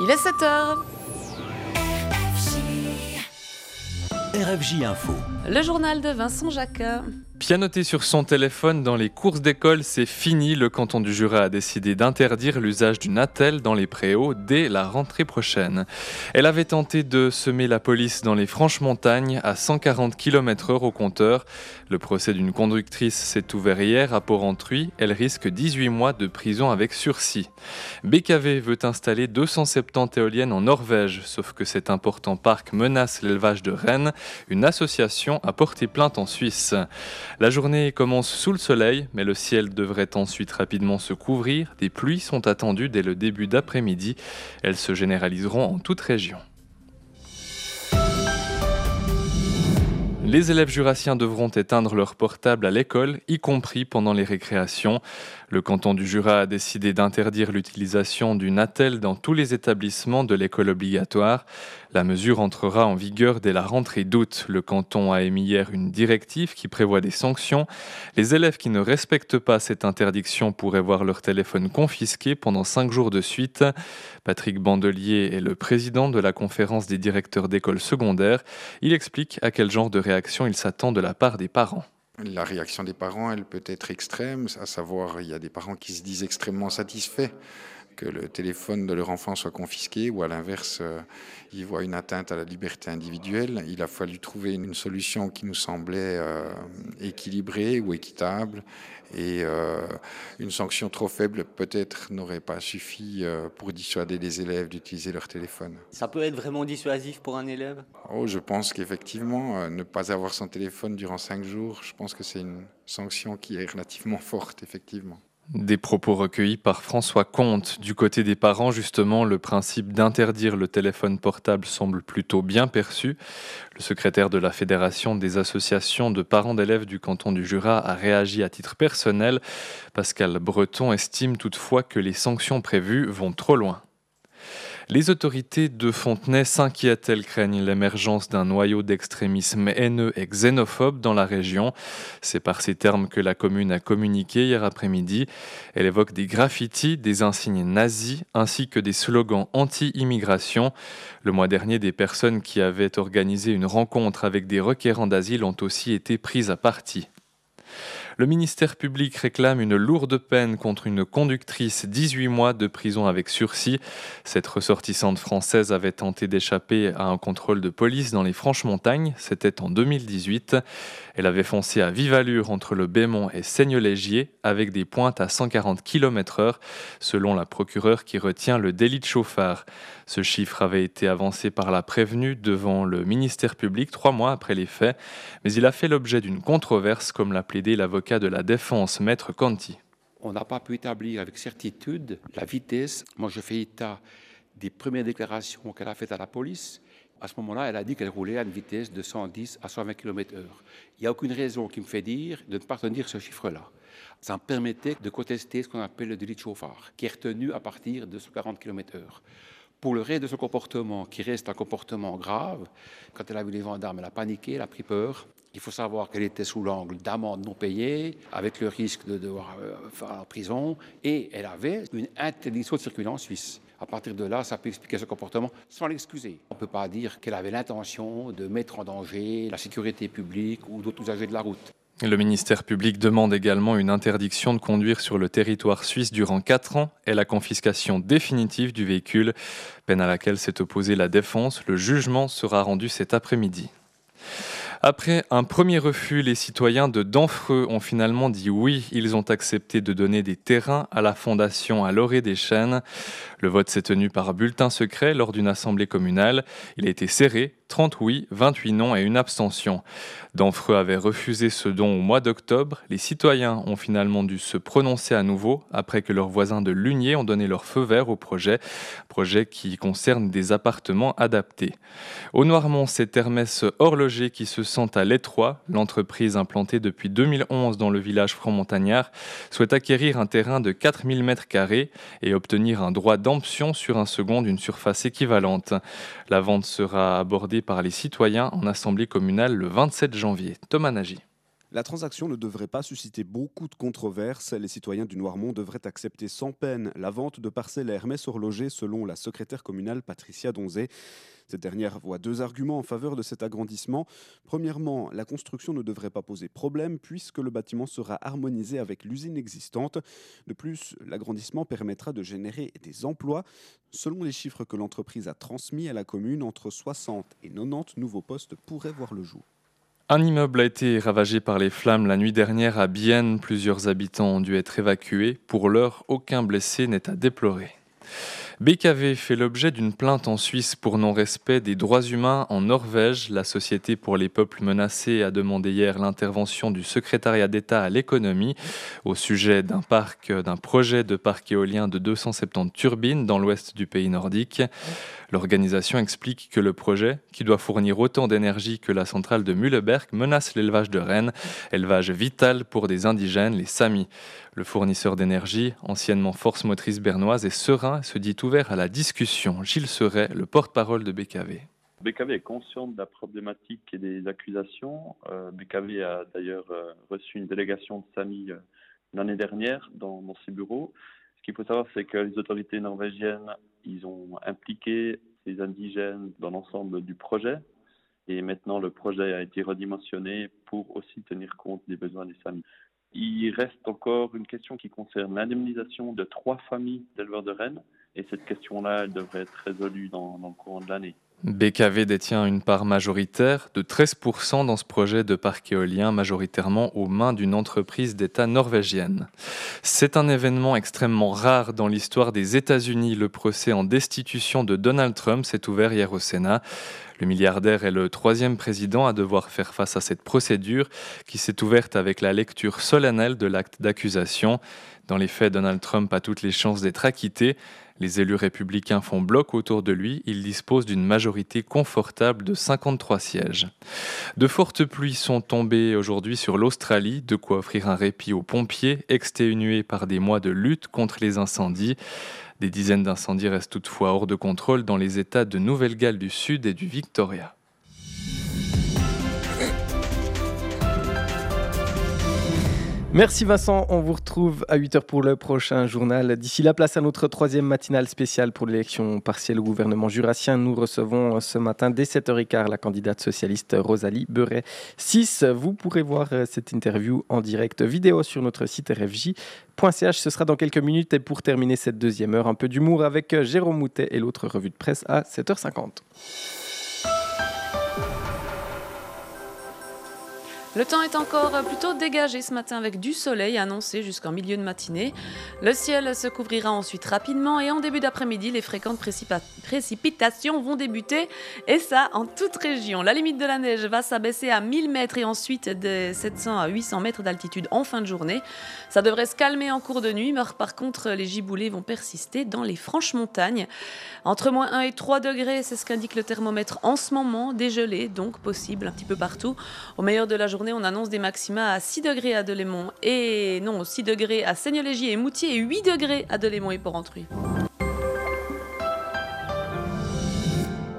Il est 7h. RFJ Info. Le journal de Vincent Jacquin. Pianoter sur son téléphone dans les courses d'école, c'est fini. Le canton du Jura a décidé d'interdire l'usage du Natel dans les préaux dès la rentrée prochaine. Elle avait tenté de semer la police dans les Franches-Montagnes à 140 km/h au compteur. Le procès d'une conductrice s'est ouvert hier à Port-Entruy. Elle risque 18 mois de prison avec sursis. BKV veut installer 270 éoliennes en Norvège, sauf que cet important parc menace l'élevage de rennes. Une association a porté plainte en Suisse. La journée commence sous le soleil, mais le ciel devrait ensuite rapidement se couvrir. Des pluies sont attendues dès le début d'après-midi. Elles se généraliseront en toute région. Les élèves jurassiens devront éteindre leur portable à l'école, y compris pendant les récréations. Le canton du Jura a décidé d'interdire l'utilisation du Natel dans tous les établissements de l'école obligatoire. La mesure entrera en vigueur dès la rentrée d'août. Le canton a émis hier une directive qui prévoit des sanctions. Les élèves qui ne respectent pas cette interdiction pourraient voir leur téléphone confisqué pendant 5 jours de suite. Patrick Bandelier est le président de la conférence des directeurs d'écoles secondaires. Il explique à quel genre de réaction il s'attend de la part des parents. La réaction des parents, elle peut être extrême, à savoir, il y a des parents qui se disent extrêmement satisfaits que le téléphone de leur enfant soit confisqué, ou à l'inverse, ils voient une atteinte à la liberté individuelle. Il a fallu trouver une solution qui nous semblait équilibrée ou équitable, et une sanction trop faible peut-être n'aurait pas suffi pour dissuader les élèves d'utiliser leur téléphone. Ça peut être vraiment dissuasif pour un élève ? Je pense qu'effectivement, ne pas avoir son téléphone durant 5 jours, je pense que c'est une sanction qui est relativement forte, effectivement. Des propos recueillis par François Comte. Du côté des parents, justement, le principe d'interdire le téléphone portable semble plutôt bien perçu. Le secrétaire de la Fédération des associations de parents d'élèves du canton du Jura a réagi à titre personnel. Pascal Breton estime toutefois que les sanctions prévues vont trop loin. Les autorités de Fontenay s'inquiètent. Elles craignent l'émergence d'un noyau d'extrémisme haineux et xénophobe dans la région. C'est par ces termes que la commune a communiqué hier après-midi. Elle évoque des graffitis, des insignes nazis, ainsi que des slogans anti-immigration. Le mois dernier, des personnes qui avaient organisé une rencontre avec des requérants d'asile ont aussi été prises à partie. Le ministère public réclame une lourde peine contre une conductrice, 18 mois de prison avec sursis. Cette ressortissante française avait tenté d'échapper à un contrôle de police dans les Franches-Montagnes, c'était en 2018. Elle avait foncé à vive allure entre le Bémont et Seignelay-Gier avec des pointes à 140 km/h, selon la procureure qui retient le délit de chauffard. Ce chiffre avait été avancé par la prévenue devant le ministère public 3 mois après les faits, mais il a fait l'objet d'une controverse, comme l'a plaidé l'avocat de la défense, Maître Conti. On n'a pas pu établir avec certitude la vitesse. Moi, je fais état des premières déclarations qu'elle a faites à la police. À ce moment-là, elle a dit qu'elle roulait à une vitesse de 110 à 120 km/h. Il n'y a aucune raison qui me fait dire de ne pas retenir ce chiffre-là. Ça me permettait de contester ce qu'on appelle le délit de chauffard, qui est retenu à partir de 140 km/h. Pour le reste de son comportement, qui reste un comportement grave, quand elle a vu les gendarmes, elle a paniqué, elle a pris peur. Il faut savoir qu'elle était sous l'angle d'amende non payée, avec le risque de devoir faire en prison, et elle avait une interdiction de circuler en Suisse. À partir de là, ça peut expliquer ce comportement sans l'excuser. On ne peut pas dire qu'elle avait l'intention de mettre en danger la sécurité publique ou d'autres usagers de la route. Le ministère public demande également une interdiction de conduire sur le territoire suisse durant 4 ans et la confiscation définitive du véhicule, peine à laquelle s'est opposée la défense. Le jugement sera rendu cet après-midi. Après un premier refus, les citoyens de Denfreux ont finalement dit oui. Ils ont accepté de donner des terrains à la fondation à l'orée des Chênes. Le vote s'est tenu par bulletin secret lors d'une assemblée communale. Il a été serré, 30 oui, 28 non et une abstention. Denfreux avait refusé ce don au mois d'octobre. Les citoyens ont finalement dû se prononcer à nouveau après que leurs voisins de Lugné ont donné leur feu vert au projet qui concerne des appartements adaptés. Au Noirmont, c'est Hermès Horloger qui se sent à l'étroit. L'entreprise implantée depuis 2011 dans le village franc-montagnard souhaite acquérir un terrain de 4000 m² et obtenir un droit d'emption sur un second d'une surface équivalente. La vente sera abordée par les citoyens en assemblée communale le 27 janvier. Thomas Nagy. La transaction ne devrait pas susciter beaucoup de controverses. Les citoyens du Noirmont devraient accepter sans peine la vente de parcelles à Hermès horloger, selon la secrétaire communale Patricia Donzé. Cette dernière voit 2 arguments en faveur de cet agrandissement. Premièrement, la construction ne devrait pas poser problème puisque le bâtiment sera harmonisé avec l'usine existante. De plus, l'agrandissement permettra de générer des emplois. Selon les chiffres que l'entreprise a transmis à la commune, entre 60 et 90 nouveaux postes pourraient voir le jour. Un immeuble a été ravagé par les flammes la nuit dernière à Bienne. Plusieurs habitants ont dû être évacués. Pour l'heure, aucun blessé n'est à déplorer. BKV fait l'objet d'une plainte en Suisse pour non-respect des droits humains en Norvège. La Société pour les peuples menacés a demandé hier l'intervention du secrétariat d'État à l'économie au sujet d'un projet de parc éolien de 270 turbines dans l'ouest du pays nordique. L'organisation explique que le projet, qui doit fournir autant d'énergie que la centrale de Mühleberg, menace l'élevage de rennes, élevage vital pour des indigènes, les Samis. Le fournisseur d'énergie, anciennement force motrice bernoise, est serein et se dit ouvert à la discussion. Gilles Seret, le porte-parole de BKV. BKV est conscient de la problématique et des accusations. BKV a d'ailleurs reçu une délégation de Samis l'année dernière dans ses bureaux. Ce qu'il faut savoir, c'est que les autorités norvégiennes, ils ont impliqué ces indigènes dans l'ensemble du projet. Et maintenant, le projet a été redimensionné pour aussi tenir compte des besoins des Samis. Il reste encore une question qui concerne l'indemnisation de 3 familles d'éleveurs de rennes. Et cette question-là, elle devrait être résolue dans le courant de l'année. BKV détient une part majoritaire de 13% dans ce projet de parc éolien, majoritairement aux mains d'une entreprise d'État norvégienne. C'est un événement extrêmement rare dans l'histoire des États-Unis. Le procès en destitution de Donald Trump s'est ouvert hier au Sénat. Le milliardaire est le 3e président à devoir faire face à cette procédure qui s'est ouverte avec la lecture solennelle de l'acte d'accusation. Dans les faits, Donald Trump a toutes les chances d'être acquitté. Les élus républicains font bloc autour de lui. Il dispose d'une majorité confortable de 53 sièges. De fortes pluies sont tombées aujourd'hui sur l'Australie, de quoi offrir un répit aux pompiers, exténués par des mois de lutte contre les incendies. Des dizaines d'incendies restent toutefois hors de contrôle dans les États de Nouvelle-Galles du Sud et du Victoria. Merci Vincent, on vous retrouve à 8h pour le prochain journal. D'ici là, place à notre 3e matinale spéciale pour l'élection partielle au gouvernement jurassien. Nous recevons ce matin dès 7h15 la candidate socialiste Rosalie Beuret-6. Vous pourrez voir cette interview en direct vidéo sur notre site rfj.ch. Ce sera dans quelques minutes et pour terminer cette 2e heure, un peu d'humour avec Jérôme Moutet et l'autre revue de presse à 7h50. Le temps est encore plutôt dégagé ce matin avec du soleil annoncé jusqu'en milieu de matinée. Le ciel se couvrira ensuite rapidement et en début d'après-midi, les fréquentes précipitations vont débuter et ça en toute région. La limite de la neige va s'abaisser à 1000 mètres et ensuite de 700 à 800 mètres d'altitude en fin de journée. Ça devrait se calmer en cours de nuit, mais par contre, les giboulées vont persister dans les franches montagnes. Entre moins 1 et 3 degrés, c'est ce qu'indique le thermomètre en ce moment, des gelées donc possibles un petit peu partout. Au meilleur de la journée, on annonce des maxima à 6 degrés à Delémont 6 degrés à Seignelay-Gier et Moutier et 8 degrés à Delémont et Porrentruy.